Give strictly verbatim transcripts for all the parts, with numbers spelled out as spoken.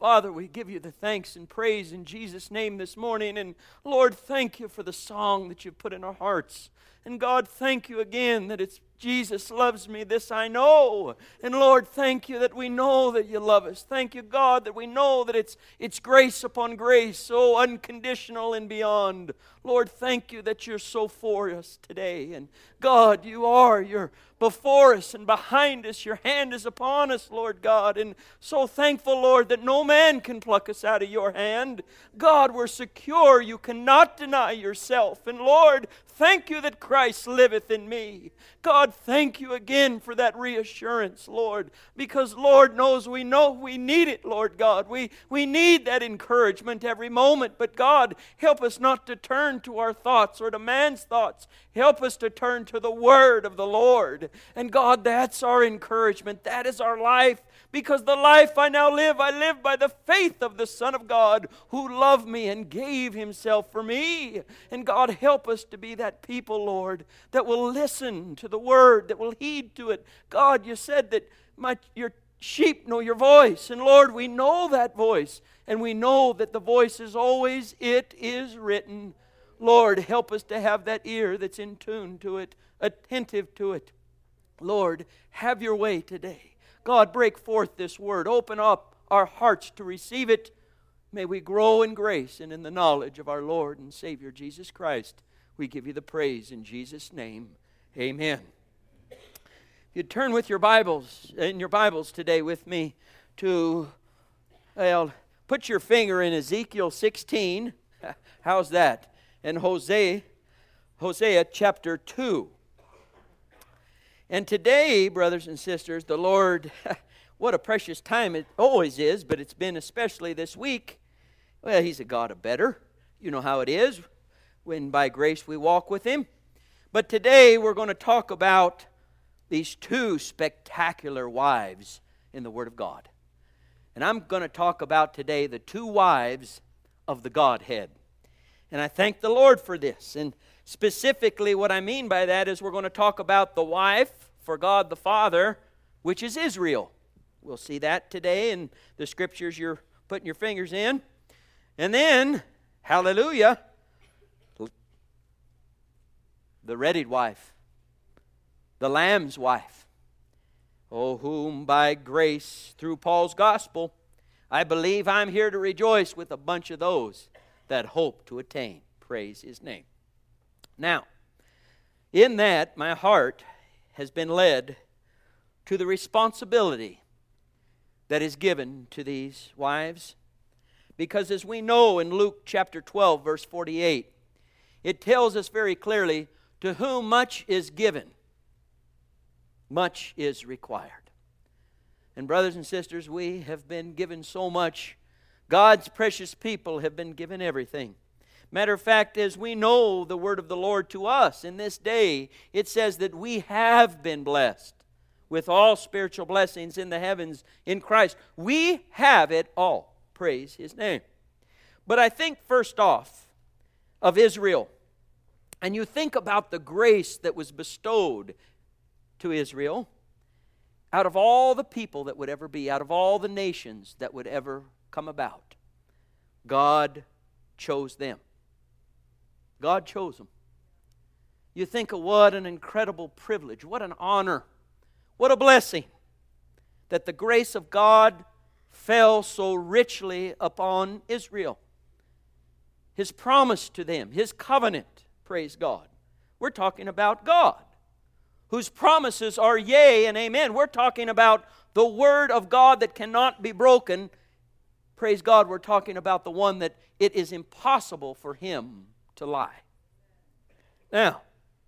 Father, we give you the thanks and praise in Jesus' name this morning. And Lord, thank you for the song that you've put in our hearts. And God, thank you again that it's Jesus loves me, this I know. And Lord, thank you that we know that you love us. Thank you, God, that we know that it's, it's grace upon grace, so unconditional and beyond. Lord, thank you that you're so for us today. And God, you are. You're before us and behind us. Your hand is upon us, Lord God. And so thankful, Lord, that no man can pluck us out of your hand. God, we're secure. You cannot deny yourself. And Lord, thank you that Christ liveth in me. God, thank you again for that reassurance, Lord, because Lord knows we know we need it, Lord God. We, we need that encouragement every moment. But God, help us not to turn to our thoughts or to man's thoughts. Help us to turn to the word of the Lord. And God, that's our encouragement. That is our life. Because the life I now live, I live by the faith of the Son of God who loved me and gave himself for me. And God, help us to be that people, Lord, that will listen to the word, that will heed to it. God, you said that my, your sheep know your voice. And Lord, we know that voice. And we know that the voice is always, it is written. Lord, help us to have that ear that's in tune to it, attentive to it. Lord, have your way today. God, break forth this word. Open up our hearts to receive it. May we grow in grace and in the knowledge of our Lord and Savior Jesus Christ. We give you the praise in Jesus' name. Amen. If you turn with your Bibles, in your Bibles today with me to, well, put your finger in Ezekiel sixteen. How's that? And Hosea, Hosea chapter two. And today, brothers and sisters, the Lord, what a precious time it always is, but it's been especially this week. Well, He's a God of better. You know how it is when by grace we walk with Him. But today we're going to talk about these two spectacular wives in the Word of God. And I'm going to talk about today the two wives of the Godhead. And I thank the Lord for this. And specifically what I mean by that is we're going to talk about the wife for God the Father, which is Israel. We'll see that today in the scriptures you're putting your fingers in. And then, hallelujah, the readied wife, the Lamb's wife. Oh, whom by grace through Paul's gospel, I believe I'm here to rejoice with a bunch of those that hope to attain. Praise His name. Now, in that, my heart has been led to the responsibility that is given to these wives. Because as we know in Luke chapter twelve, verse forty-eight, it tells us very clearly, to whom much is given, much is required. And brothers and sisters, we have been given so much. God's precious people have been given everything. Matter of fact, as we know the word of the Lord to us in this day, it says that we have been blessed with all spiritual blessings in the heavens in Christ. We have it all. Praise His name. But I think first off of Israel, and you think about the grace that was bestowed to Israel, out of all the people that would ever be, out of all the nations that would ever come about, God chose them. God chose them. You think of what an incredible privilege, what an honor, what a blessing that the grace of God fell so richly upon Israel. His promise to them, His covenant, praise God. We're talking about God, whose promises are yea and amen. We're talking about the Word of God that cannot be broken. Praise God, we're talking about the one that it is impossible for Him to lie. Now,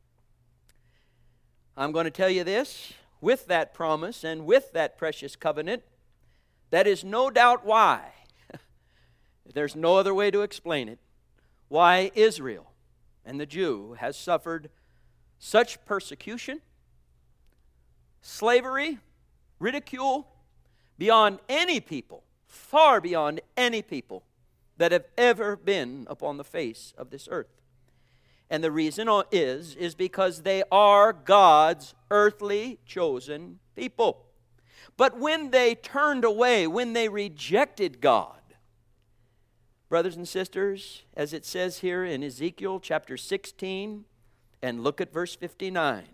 I'm going to tell you this, with that promise and with that precious covenant, that is no doubt why, there's no other way to explain it, why Israel and the Jew has suffered such persecution, slavery, ridicule, beyond any people, far beyond any people that have ever been upon the face of this earth. And the reason is, is because they are God's earthly chosen people. But when they turned away, when they rejected God, brothers and sisters, as it says here in Ezekiel chapter sixteen, and look at verse fifty-nine.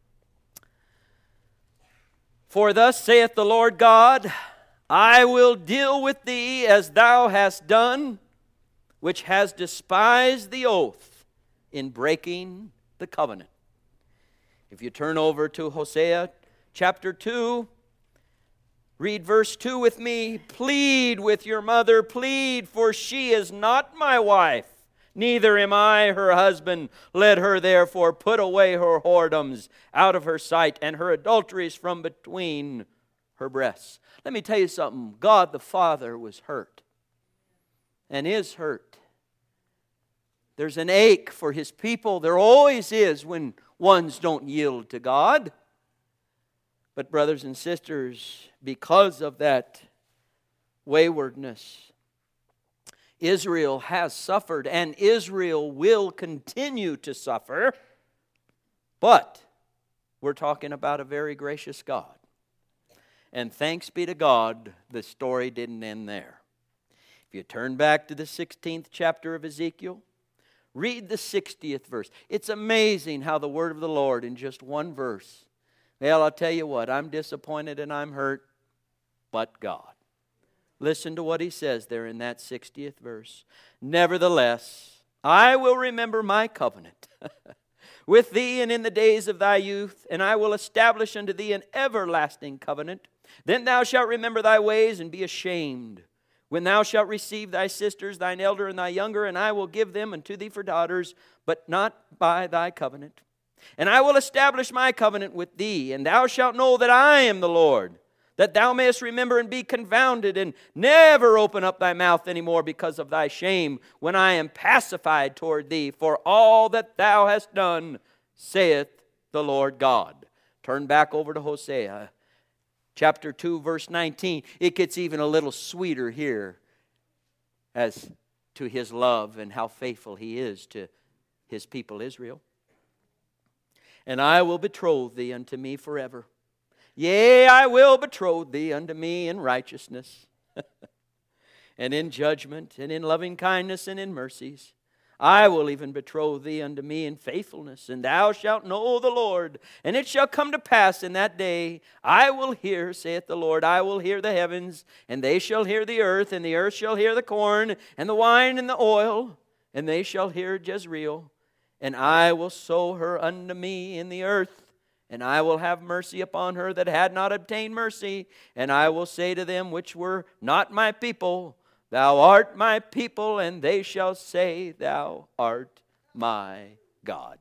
For thus saith the Lord God, I will deal with thee as thou hast done, which has despised the oath in breaking the covenant. If you turn over to Hosea chapter two, read verse two with me. Plead with your mother, plead, for she is not my wife, neither am I her husband. Let her therefore put away her whoredoms out of her sight, and her adulteries from between her breasts. Let me tell you something. God the Father was hurt, and is hurt. There's an ache for His people. There always is when ones don't yield to God. But brothers and sisters, because of that waywardness, Israel has suffered, and Israel will continue to suffer. But we're talking about a very gracious God. And thanks be to God, the story didn't end there. If you turn back to the sixteenth chapter of Ezekiel, read the sixtieth verse. It's amazing how the word of the Lord in just one verse. Well, I'll tell you what, I'm disappointed and I'm hurt, but God. Listen to what He says there in that sixtieth verse. Nevertheless, I will remember my covenant with thee and in the days of thy youth, and I will establish unto thee an everlasting covenant. Then thou shalt remember thy ways and be ashamed. When thou shalt receive thy sisters, thine elder and thy younger, and I will give them unto thee for daughters, but not by thy covenant. And I will establish my covenant with thee, and thou shalt know that I am the Lord, that thou mayest remember and be confounded, and never open up thy mouth any more because of thy shame, when I am pacified toward thee for all that thou hast done, saith the Lord God. Turn back over to Hosea chapter two, verse nineteen. It gets even a little sweeter here as to His love and how faithful He is to His people Israel. And I will betroth thee unto me forever. Yea, I will betroth thee unto me in righteousness, and in judgment, and in loving kindness, and in mercies. I will even betroth thee unto me in faithfulness, and thou shalt know the Lord. And it shall come to pass in that day, I will hear, saith the Lord, I will hear the heavens, and they shall hear the earth, and the earth shall hear the corn, and the wine, and the oil, and they shall hear Jezreel. And I will sow her unto me in the earth, and I will have mercy upon her that had not obtained mercy. And I will say to them which were not my people, Thou art my people, and they shall say, Thou art my God.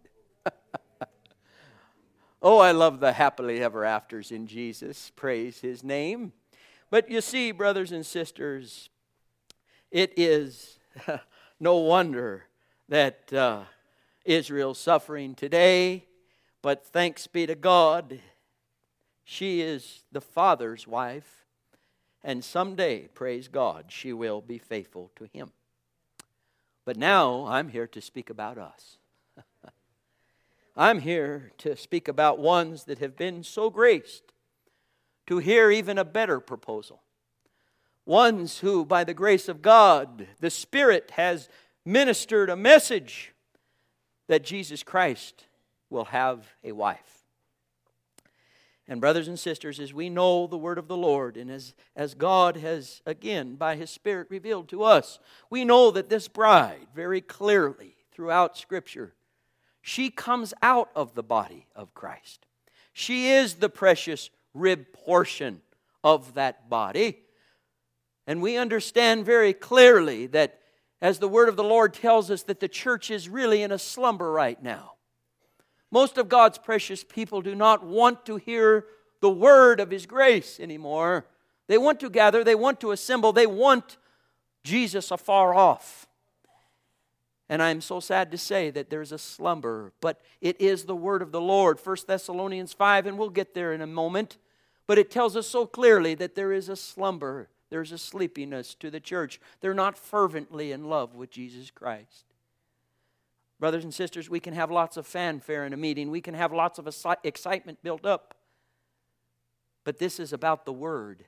Oh, I love the happily ever afters in Jesus. Praise His name. But you see, brothers and sisters, it is no wonder that uh, Israel's suffering today. But thanks be to God, she is the Father's wife. And someday, praise God, she will be faithful to Him. But now I'm here to speak about us. I'm here to speak about ones that have been so graced to hear even a better proposal. Ones who, by the grace of God, the Spirit has ministered a message that Jesus Christ will have a wife. And brothers and sisters, as we know the word of the Lord, and as, as God has, again, by His Spirit revealed to us, we know that this bride, very clearly throughout Scripture, she comes out of the body of Christ. She is the precious rib portion of that body. And we understand very clearly that, as the word of the Lord tells us, that the church is really in a slumber right now. Most of God's precious people do not want to hear the word of His grace anymore. They want to gather, they want to assemble, they want Jesus afar off. And I'm so sad to say that there's a slumber, but it is the word of the Lord. First Thessalonians five, and we'll get there in a moment. But it tells us so clearly that there is a slumber, there's a sleepiness to the church. They're not fervently in love with Jesus Christ. Brothers and sisters, we can have lots of fanfare in a meeting. We can have lots of excitement built up. But this is about the Word.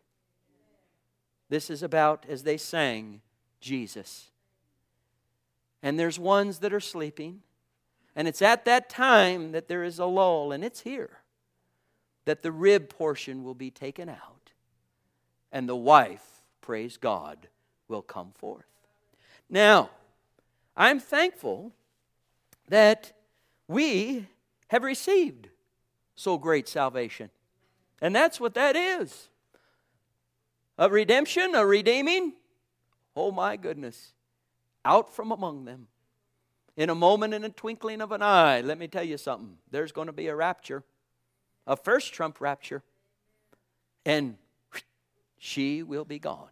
This is about, as they sang, Jesus. And there's ones that are sleeping. And it's at that time that there is a lull, and it's here, that the rib portion will be taken out. And the wife, praise God, will come forth. Now, I'm thankful that we have received so great salvation. And that's what that is. A redemption, a redeeming. Oh my goodness. Out from among them. In a moment, in a twinkling of an eye, let me tell you something. There's going to be a rapture. A first trump rapture. And she will be gone.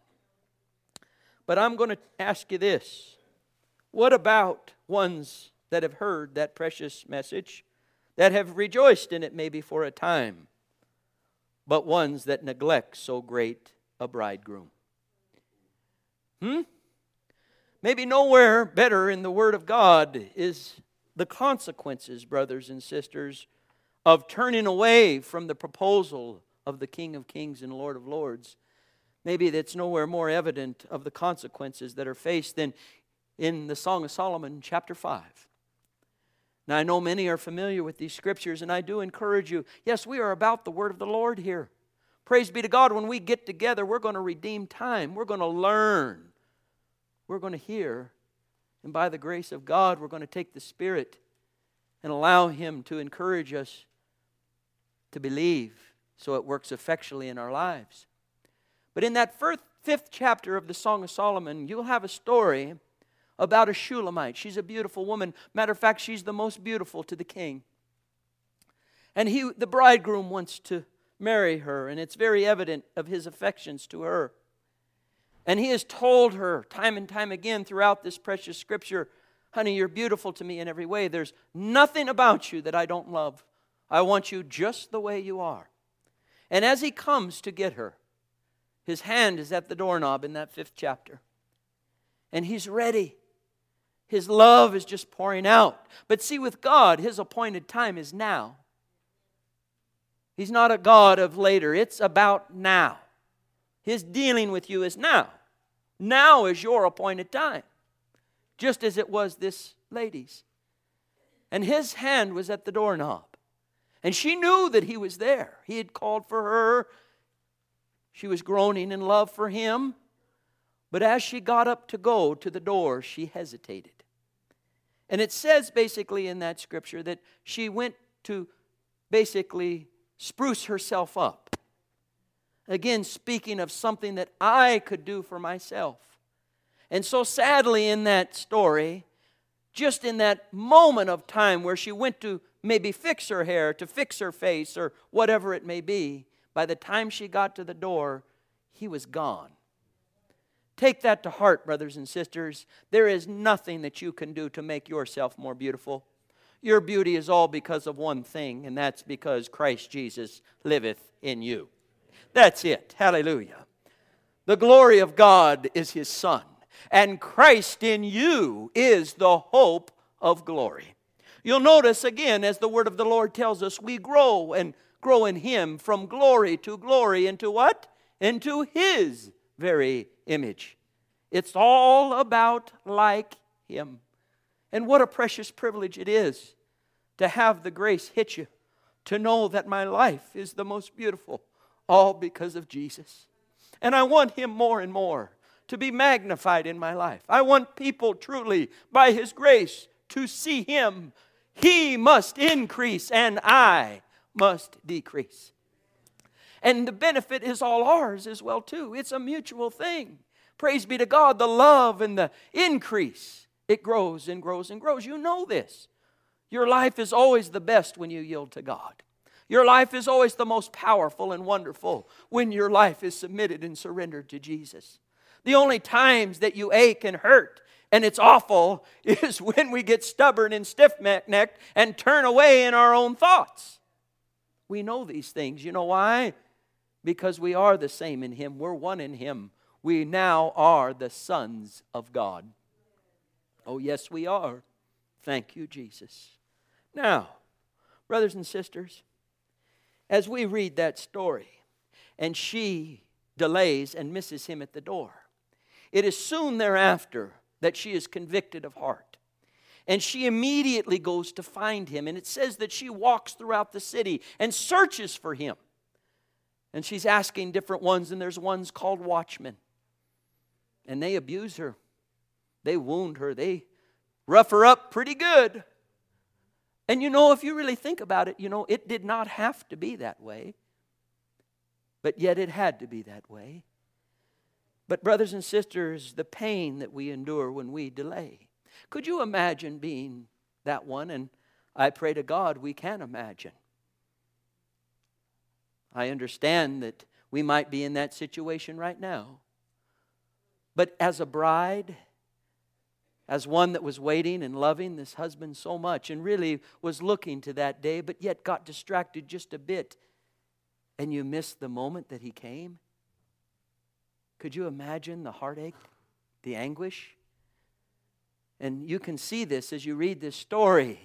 But I'm going to ask you this. What about ones that have heard that precious message, that have rejoiced in it maybe for a time, but ones that neglect so great a bridegroom? Hmm? Maybe nowhere better in the Word of God is the consequences, brothers and sisters, of turning away from the proposal of the King of Kings and Lord of Lords. Maybe that's nowhere more evident of the consequences that are faced than in the Song of Solomon, chapter five. Now, I know many are familiar with these scriptures, and I do encourage you. Yes, we are about the word of the Lord here. Praise be to God. When we get together, we're going to redeem time. We're going to learn. We're going to hear. And by the grace of God, we're going to take the Spirit and allow Him to encourage us to believe so it works effectually in our lives. But in that first, fifth chapter of the Song of Solomon, you'll have a story about a Shulamite. She's a beautiful woman. Matter of fact, she's the most beautiful to the king. And he, the bridegroom wants to marry her, and it's very evident of his affections to her. And he has told her time and time again throughout this precious scripture, honey, you're beautiful to me in every way. There's nothing about you that I don't love. I want you just the way you are. And as he comes to get her, his hand is at the doorknob in that fifth chapter. And he's ready. His love is just pouring out. But see, with God, His appointed time is now. He's not a God of later. It's about now. His dealing with you is now. Now is your appointed time. Just as it was this lady's. And His hand was at the doorknob. And she knew that He was there. He had called for her. She was groaning in love for Him. But as she got up to go to the door, she hesitated. And it says basically in that scripture that she went to basically spruce herself up. Again, speaking of something that I could do for myself. And so sadly in that story, just in that moment of time where she went to maybe fix her hair, to fix her face, or whatever it may be, by the time she got to the door, he was gone. Take that to heart, brothers and sisters. There is nothing that you can do to make yourself more beautiful. Your beauty is all because of one thing, and that's because Christ Jesus liveth in you. That's it. Hallelujah. The glory of God is His Son, and Christ in you is the hope of glory. You'll notice again, as the word of the Lord tells us, we grow and grow in Him from glory to glory into what? Into His very image. It's all about like Him. And what a precious privilege it is to have the grace hit you, to know that my life is the most beautiful, all because of Jesus. And I want Him more and more to be magnified in my life. I want people truly, by His grace, to see Him. He must increase and I must decrease. And the benefit is all ours as well too. It's a mutual thing. Praise be to God, the love and the increase. It grows and grows and grows. You know this. Your life is always the best when you yield to God. Your life is always the most powerful and wonderful when your life is submitted and surrendered to Jesus. The only times that you ache and hurt and it's awful is when we get stubborn and stiff-necked and turn away in our own thoughts. We know these things. You know why? Because we are the same in Him. We're one in Him. We now are the sons of God. Oh, yes, we are. Thank you, Jesus. Now, brothers and sisters, as we read that story, and she delays and misses him at the door. It is soon thereafter that she is convicted of heart. And she immediately goes to find him. And it says that she walks throughout the city and searches for him. And she's asking different ones, and there's ones called watchmen. And they abuse her. They wound her. They rough her up pretty good. And you know, if you really think about it, you know, it did not have to be that way. But yet it had to be that way. But brothers and sisters, the pain that we endure when we delay. Could you imagine being that one? And I pray to God we can imagine. I understand that we might be in that situation right now. But as a bride, as one that was waiting and loving this husband so much and really was looking to that day, but yet got distracted just a bit, and you missed the moment that he came? Could you imagine the heartache, the anguish? And you can see this as you read this story.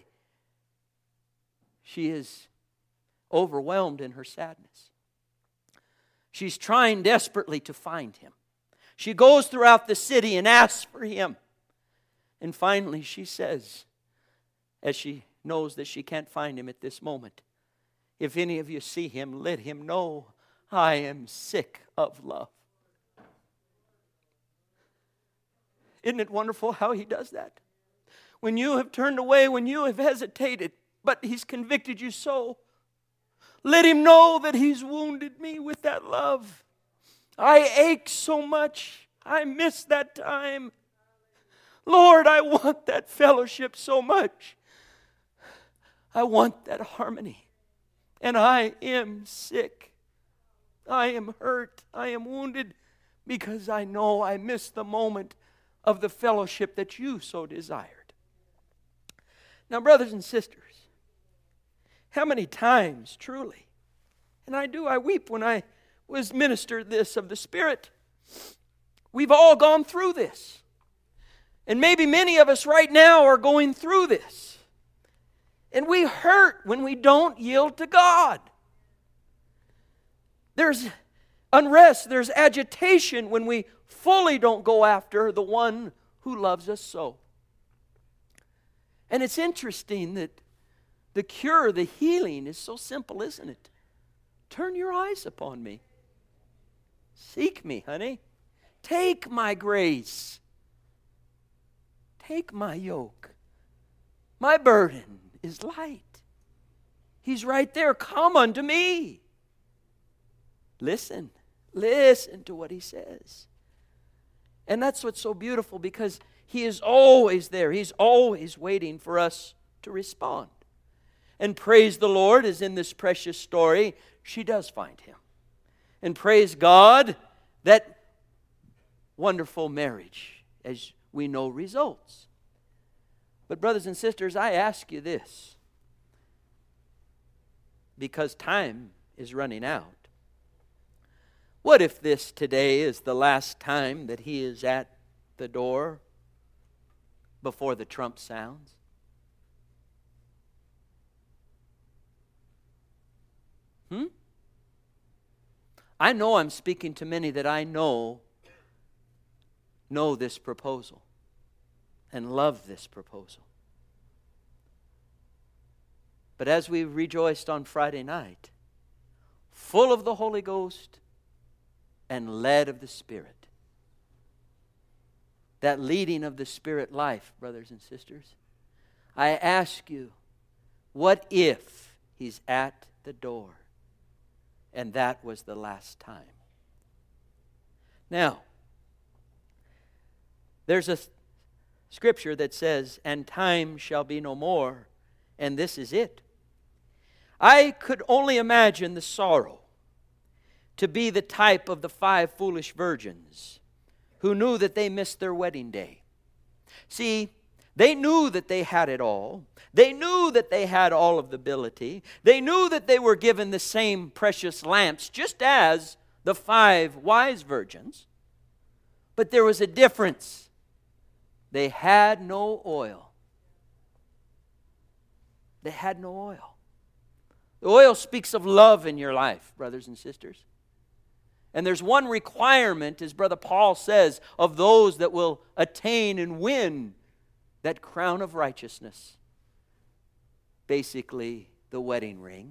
She is overwhelmed in her sadness. She's trying desperately to find him. She goes throughout the city and asks for him. And finally she says, as she knows that she can't find him at this moment, if any of you see him, let him know I am sick of love. Isn't it wonderful how he does that? When you have turned away, when you have hesitated, but he's convicted you so, let him know that he's wounded me with that love. I ache so much. I miss that time. Lord, I want that fellowship so much. I want that harmony. And I am sick. I am hurt. I am wounded because I know I missed the moment of the fellowship that you so desired. Now, brothers and sisters, how many times, truly, and I do, I weep when I was ministered this of the Spirit. We've all gone through this. And maybe many of us right now are going through this. And we hurt when we don't yield to God. There's unrest, there's agitation when we fully don't go after the one who loves us so. And it's interesting that the cure, the healing is so simple, isn't it? Turn your eyes upon me. Seek me, honey. Take my grace. Take my yoke. My burden is light. He's right there. Come unto me. Listen. Listen to what he says. And that's what's so beautiful, because he is always there. He's always waiting for us to respond. And praise the Lord, as in this precious story, she does find him. And praise God, that wonderful marriage, as we know, results. But brothers and sisters, I ask you this, because time is running out. What if this today is the last time that he is at the door before the trump sounds? Hmm? I know I'm speaking to many that I know know this proposal and love this proposal. But as we rejoiced on Friday night, full of the Holy Ghost and led of the Spirit, that leading of the Spirit life, brothers and sisters, I ask you, what if he's at the door and that was the last time? Now, there's a scripture that says, and time shall be no more, and this is it. I could only imagine the sorrow to be the type of the five foolish virgins who knew that they missed their wedding day. See, they knew that they had it all. They knew that they had all of the ability. They knew that they were given the same precious lamps, just as the five wise virgins. But there was a difference. They had no oil. They had no oil. The oil speaks of love in your life, brothers and sisters. And there's one requirement, as Brother Paul says, of those that will attain and win that crown of righteousness. Basically, the wedding ring.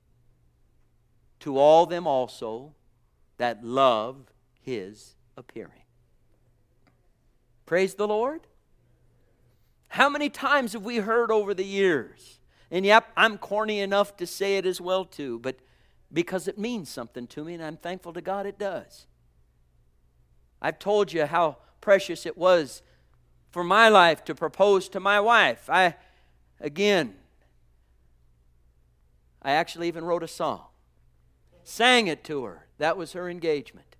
To all them also that love His appearing. Praise the Lord. How many times have we heard over the years? And yep, I'm corny enough to say it as well too, but because it means something to me, and I'm thankful to God it does. I've told you how precious it was for my life to propose to my wife. I, again, I actually even wrote a song. Sang it to her. That was her engagement.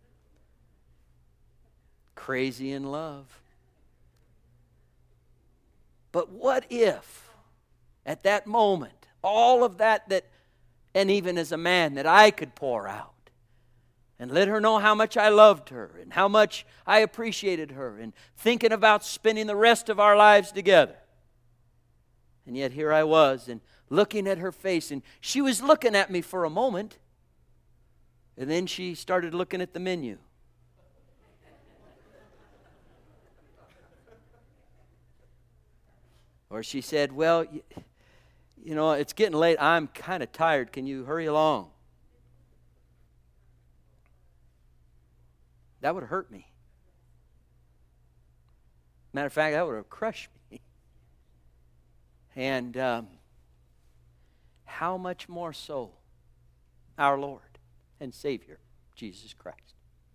Crazy in love. But what if, at that moment, all of that that and even as a man, that I could pour out and let her know how much I loved her and how much I appreciated her and thinking about spending the rest of our lives together. And yet here I was and looking at her face, and she was looking at me for a moment, and then she started looking at the menu. Or she said, well, you, you know, it's getting late. I'm kind of tired. Can you hurry along? That would have hurt me. Matter of fact, that would have crushed me. And um, how much more so our Lord and Savior, Jesus Christ.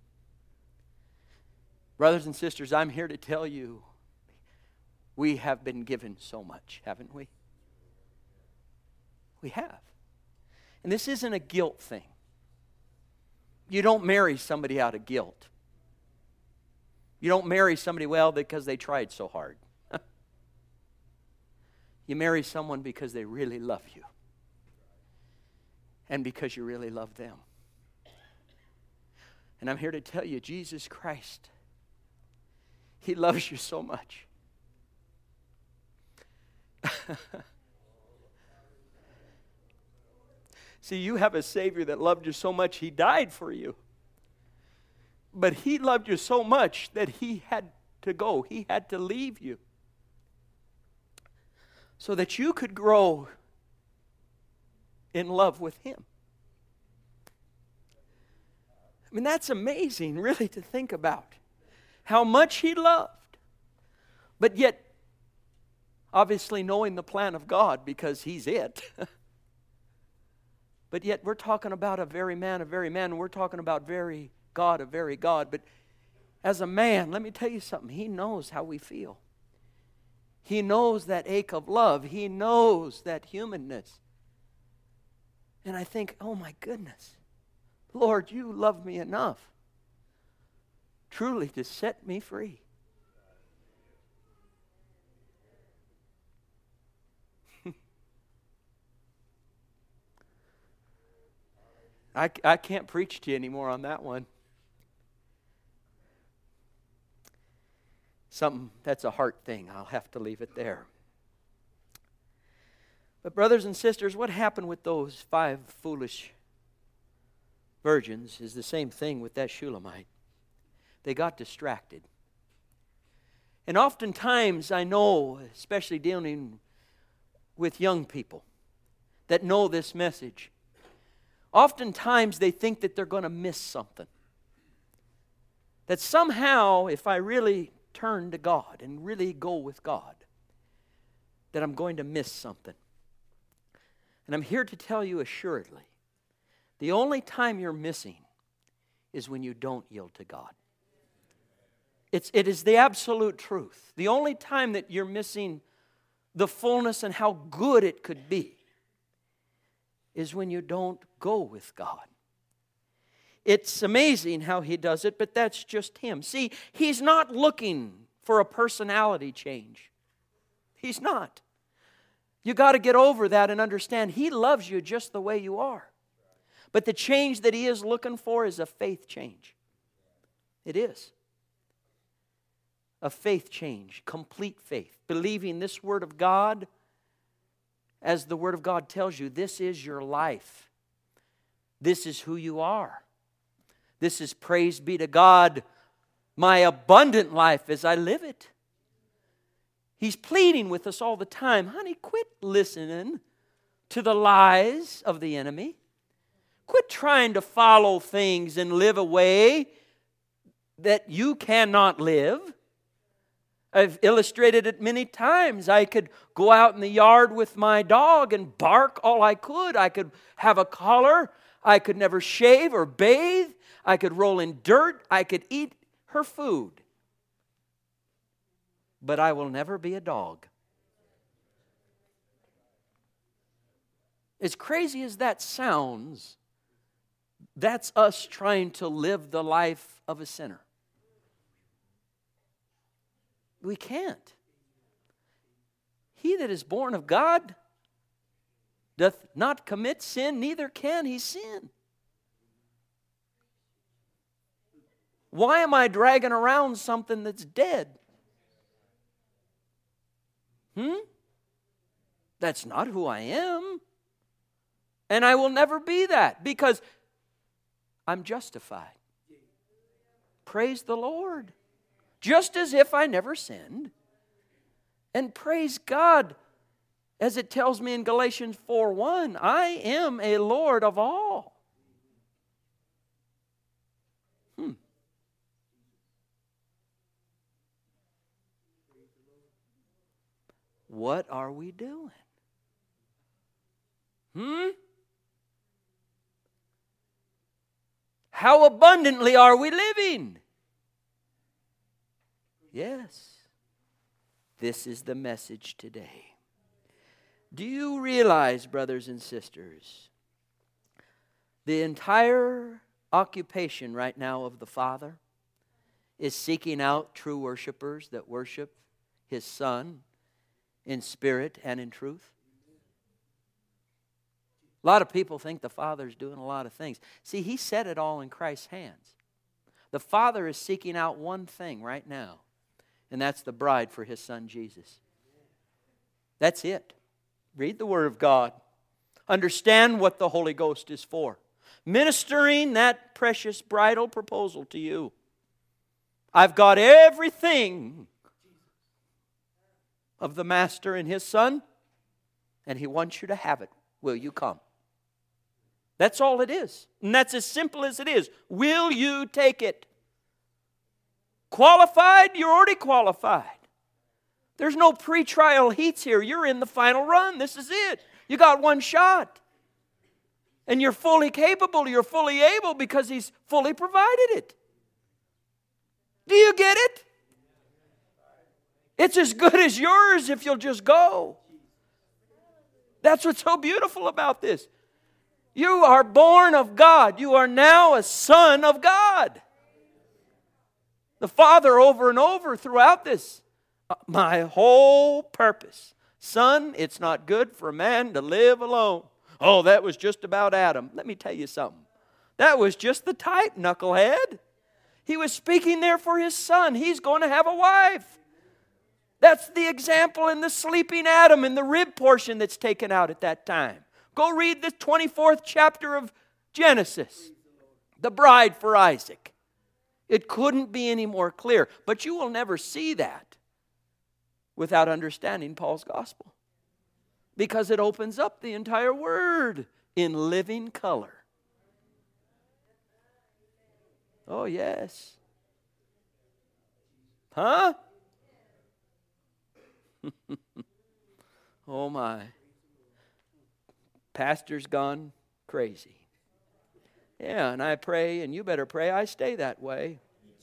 Brothers and sisters, I'm here to tell you, we have been given so much, haven't we? We have. And this isn't a guilt thing. You don't marry somebody out of guilt. You don't marry somebody, well, because they tried so hard. You marry someone because they really love you. And because you really love them. And I'm here to tell you, Jesus Christ, He loves you so much. See, you have a Savior that loved you so much, He died for you. But He loved you so much that He had to go. He had to leave you. So that you could grow in love with Him. I mean, that's amazing, really, to think about. How much He loved. But yet, obviously knowing the plan of God, because He's it. But yet we're talking about a very man, a very man. And we're talking about very God, a very God. But as a man, let me tell you something. He knows how we feel. He knows that ache of love. He knows that humanness. And I think, oh my goodness. Lord, you love me enough truly to set me free. I, I can't preach to you anymore on that one. Something that's a heart thing. I'll have to leave it there. But brothers and sisters, what happened with those five foolish virgins is the same thing with that Shulamite. They got distracted. And oftentimes I know, especially dealing with young people that know this message, oftentimes they think that they're going to miss something. That somehow, if I really turn to God and really go with God, that I'm going to miss something. And I'm here to tell you assuredly, the only time you're missing is when you don't yield to God. It's, it is the absolute truth. The only time that you're missing the fullness and how good it could be is when you don't go with God. It's amazing how He does it, but that's just Him. See, He's not looking for a personality change. He's not. You got to get over that and understand He loves you just the way you are. But the change that He is looking for is a faith change. It is. A faith change, complete faith. Believing this Word of God, as the Word of God tells you, this is your life. This is who you are. This is praise be to God, my abundant life as I live it. He's pleading with us all the time. Honey, quit listening to the lies of the enemy. Quit trying to follow things and live a way that you cannot live. I've illustrated it many times. I could go out in the yard with my dog and bark all I could. I could have a collar. I could never shave or bathe. I could roll in dirt. I could eat her food. But I will never be a dog. As crazy as that sounds, that's us trying to live the life of a sinner. We can't. He that is born of God doth not commit sin, neither can he sin. Why am I dragging around something that's dead? Hmm? That's not who I am. And I will never be that because I'm justified. Praise the Lord. Just as if I never sinned. And praise God, as it tells me in Galatians four one, I am a Lord of all. Hmm. What are we doing? Hmm? How abundantly are we living? Yes. This is the message today. Do you realize, brothers and sisters, the entire occupation right now of the Father is seeking out true worshipers that worship His Son in spirit and in truth? A lot of people think the Father's doing a lot of things. See, He set it all in Christ's hands. The Father is seeking out one thing right now, and that's the bride for His Son Jesus. That's it. Read the Word of God. Understand what the Holy Ghost is for. Ministering that precious bridal proposal to you. I've got everything of the Master and His Son, and He wants you to have it. Will you come? That's all it is. And that's as simple as it is. Will you take it? Qualified? You're already qualified. There's no pre-trial heats here. You're in the final run. This is it. You got one shot. And you're fully capable. You're fully able because He's fully provided it. Do you get it? It's as good as yours if you'll just go. That's what's so beautiful about this. You are born of God. You are now a son of God. The Father over and over throughout this, my whole purpose. Son, it's not good for a man to live alone. Oh, that was just about Adam. Let me tell you something. That was just the type, knucklehead. He was speaking there for his son. He's going to have a wife. That's the example in the sleeping Adam in the rib portion that's taken out at that time. Go read the twenty-fourth chapter of Genesis. The bride for Isaac. It couldn't be any more clear. But you will never see that without understanding Paul's gospel. Because it opens up the entire word in living color. Oh, yes. Huh? Oh, my. Pastor's gone crazy. Yeah, and I pray, and you better pray I stay that way.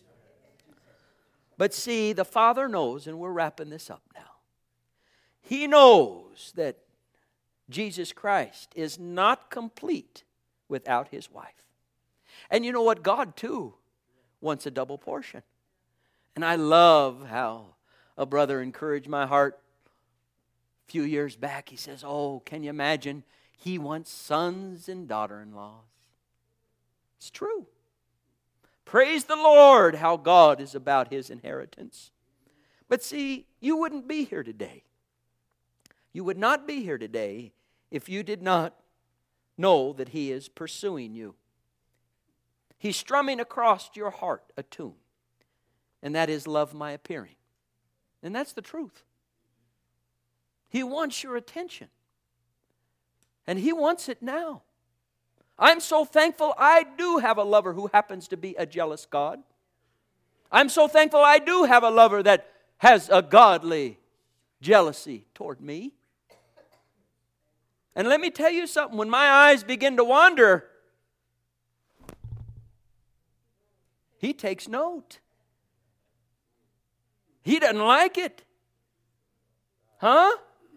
But see, the Father knows, and we're wrapping this up now. He knows that Jesus Christ is not complete without His wife. And you know what? God, too, wants a double portion. And I love how a brother encouraged my heart a few years back. He says, oh, can you imagine? He wants sons and daughter-in-laws. It's true. Praise the Lord how God is about His inheritance. But see, you wouldn't be here today. You would not be here today if you did not know that He is pursuing you. He's strumming across your heart a tune. And that is, love my appearing. And that's the truth. He wants your attention. And He wants it now. I'm so thankful I do have a lover who happens to be a jealous God. I'm so thankful I do have a lover that has a godly jealousy toward me. And let me tell you something. When my eyes begin to wander, He takes note. He doesn't like it. Huh?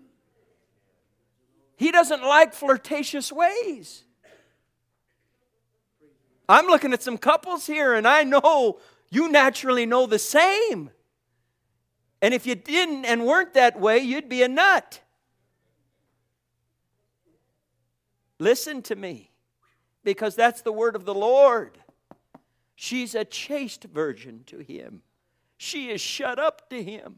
He doesn't like flirtatious ways. I'm looking at some couples here, and I know you naturally know the same. And if you didn't and weren't that way, you'd be a nut. Listen to me, because that's the word of the Lord. She's a chaste virgin to Him. She is shut up to Him.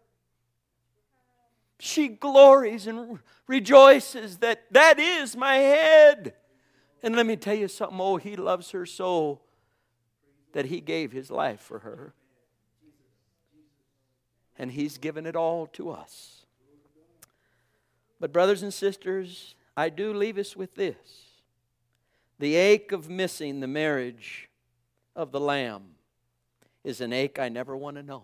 She glories and rejoices that that is my head. And let me tell you something. Oh, He loves her so that He gave His life for her. And He's given it all to us. But brothers and sisters, I do leave us with this. The ache of missing the marriage of the Lamb is an ache I never want to know.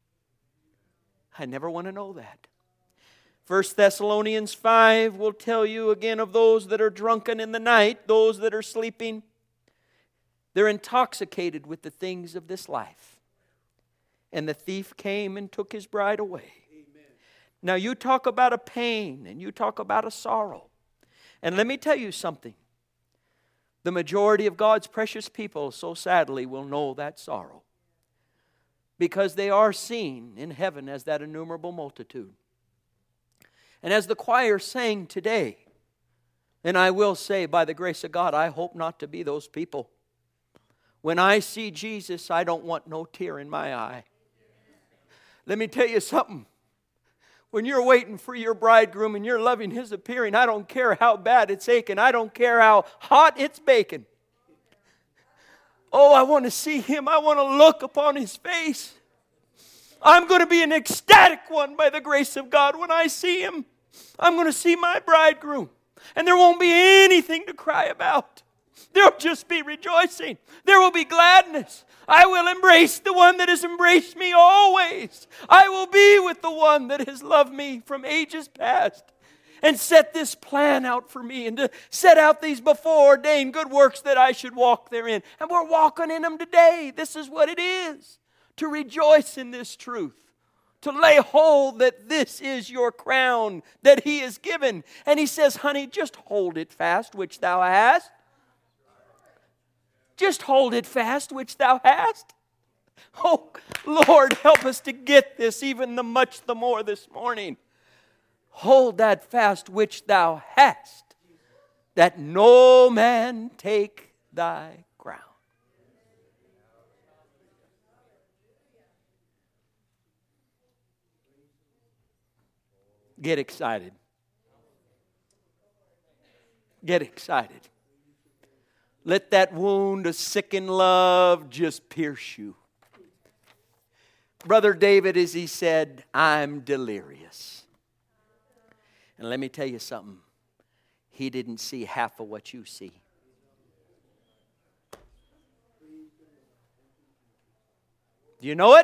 I never want to know that. First Thessalonians five will tell you again of those that are drunken in the night, those that are sleeping. They're intoxicated with the things of this life. And the thief came and took his bride away. Amen. Now you talk about a pain and you talk about a sorrow. And let me tell you something. The majority of God's precious people, so sadly, will know that sorrow. Because they are seen in heaven as that innumerable multitude. And as the choir sang today, and I will say, by the grace of God, I hope not to be those people. When I see Jesus, I don't want no tear in my eye. Let me tell you something. When you're waiting for your bridegroom and you're loving His appearing, I don't care how bad it's aching. I don't care how hot it's baking. Oh, I want to see Him. I want to look upon His face. I'm going to be an ecstatic one by the grace of God when I see Him. I'm going to see my bridegroom. And there won't be anything to cry about. There'll just be rejoicing. There will be gladness. I will embrace the one that has embraced me always. I will be with the one that has loved me from ages past. And set this plan out for me. And to set out these before-ordained good works that I should walk therein. And we're walking in them today. This is what it is. To rejoice in this truth. To lay hold that this is your crown that He has given. And He says, honey, just hold it fast, which thou hast. Just hold it fast, which thou hast. Oh, Lord, help us to get this even the much the more this morning. Hold that fast which thou hast, that no man take thy crown. Get excited. Get excited. Let that wound of sickened love just pierce you. Brother David, as he said, I'm delirious. And let me tell you something. He didn't see half of what you see. Do you know it?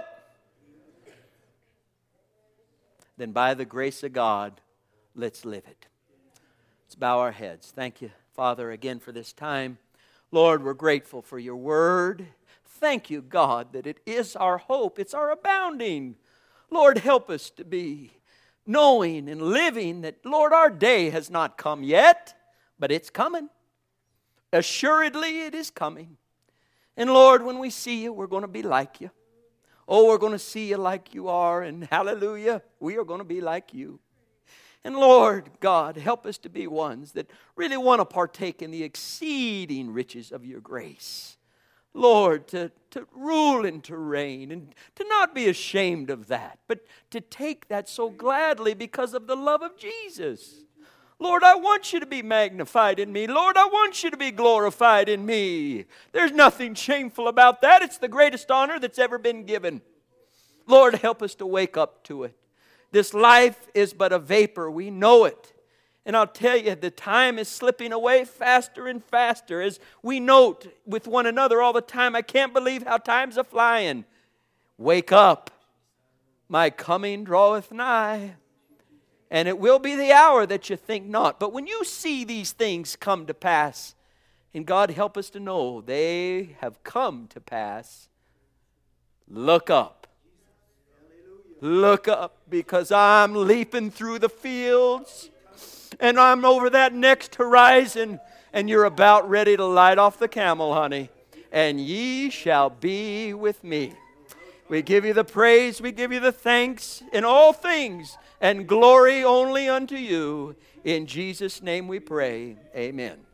Then by the grace of God, let's live it. Let's bow our heads. Thank you, Father, again for this time. Lord, we're grateful for your word. Thank you, God, that it is our hope. It's our abounding. Lord, help us to be knowing and living that, Lord, our day has not come yet, but it's coming. Assuredly, it is coming. And Lord, when we see you, we're going to be like you. Oh, we're going to see you like you are, and hallelujah, we are going to be like you. And Lord God, help us to be ones that really want to partake in the exceeding riches of your grace. Lord, to, to rule and to reign, and to not be ashamed of that, but to take that so gladly because of the love of Jesus. Lord, I want you to be magnified in me. Lord, I want you to be glorified in me. There's nothing shameful about that. It's the greatest honor that's ever been given. Lord, help us to wake up to it. This life is but a vapor. We know it. And I'll tell you, the time is slipping away faster and faster as we note with one another all the time. I can't believe how time's a-flying. Wake up. My coming draweth nigh. And it will be the hour that you think not. But when you see these things come to pass, and God help us to know they have come to pass, look up. Look up, because I'm leaping through the fields, and I'm over that next horizon, and you're about ready to light off the camel, honey. And ye shall be with me. We give you the praise, we give you the thanks in all things, and glory only unto you. In Jesus' name we pray. Amen.